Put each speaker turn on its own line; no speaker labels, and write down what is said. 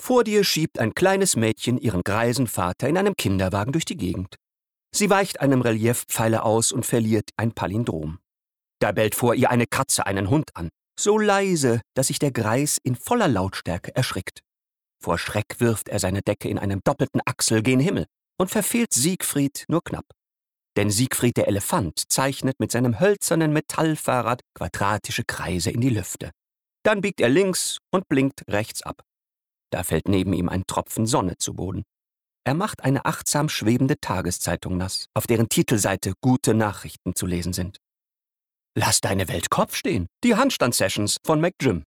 Vor dir schiebt ein kleines Mädchen ihren greisen Vater in einem Kinderwagen durch die Gegend. Sie weicht einem Reliefpfeiler aus und verliert ein Palindrom. Da bellt vor ihr eine Katze einen Hund an, so leise, dass sich der Greis in voller Lautstärke erschrickt. Vor Schreck wirft er seine Decke in einem doppelten Achsel gen Himmel und verfehlt Siegfried nur knapp. Denn Siegfried der Elefant zeichnet mit seinem hölzernen Metallfahrrad quadratische Kreise in die Lüfte. Dann biegt er links und blinkt rechts ab. Da fällt neben ihm ein Tropfen Sonne zu Boden. Er macht eine achtsam schwebende Tageszeitung nass, auf deren Titelseite gute Nachrichten zu lesen sind. »Lass deine Welt Kopf stehen, die Handstand-Sessions von McJim«,